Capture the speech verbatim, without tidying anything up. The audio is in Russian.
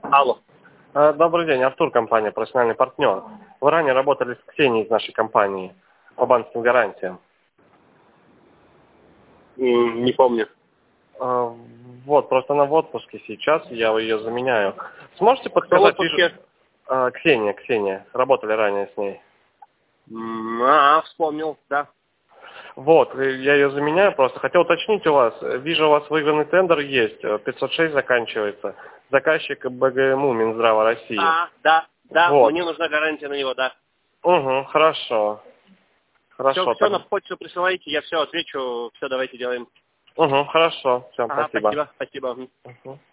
Алло. А, Добрый день, Артур, компания «Профессиональный партнер». Вы ранее работали с Ксенией из нашей компании по банковским гарантиям. М, Не помню. А, Вот, просто она в отпуске сейчас, я ее заменяю. Сможете Кто в подсказать? отпуске? Вижу- а, Ксения, Ксения. Работали ранее с ней. М, А, вспомнил, да. Вот, э, я ее заменяю просто. Хотел уточнить у вас. э, Вижу, у вас выигранный тендер есть. э, пятьсот шесть заканчивается. Заказчик БГМУ Минздрава России. Да, да, да, Вот. мне нужна гарантия на него, да. Угу, хорошо. Все, Хорошо, все так. на почту присылайте, я все отвечу, все давайте делаем. Угу, хорошо. Всем Ага, спасибо. спасибо, спасибо. Мгм. Мгм.